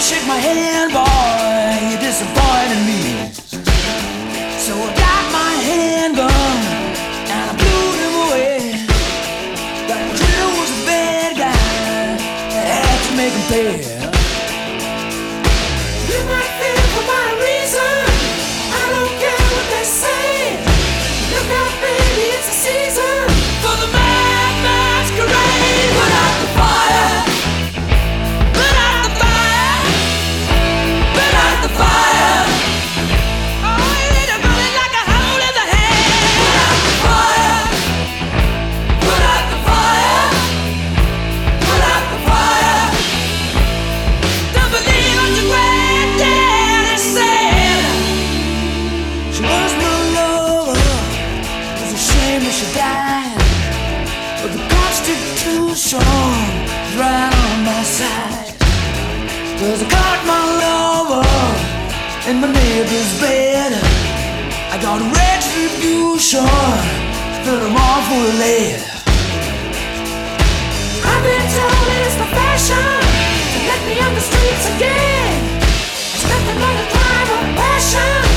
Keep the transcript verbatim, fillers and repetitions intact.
shake my hand, boy, you disappointed me. So I got my handgun and I blew him away. That Jill was a bad guy, I had to make him pay. You might think for my reason, I don't care what they say. Look out, baby, it's the season for the mad masquerade. Put out the fire. Put out the fire. Put out the fire. Oh, it'll burn it like a hole in the head. Put out the fire. Put out the fire. Put out the fire. Don't believe what your granddaddy said. She was my lover. It's a shame that she died, but the Constitution is right on my side. 'Cause I caught my lover in my neighbor's bed. I got retribution, fill them all full of lead. I've been told it's the fashion to let me on the streets again. It's nothing but a crime of passion.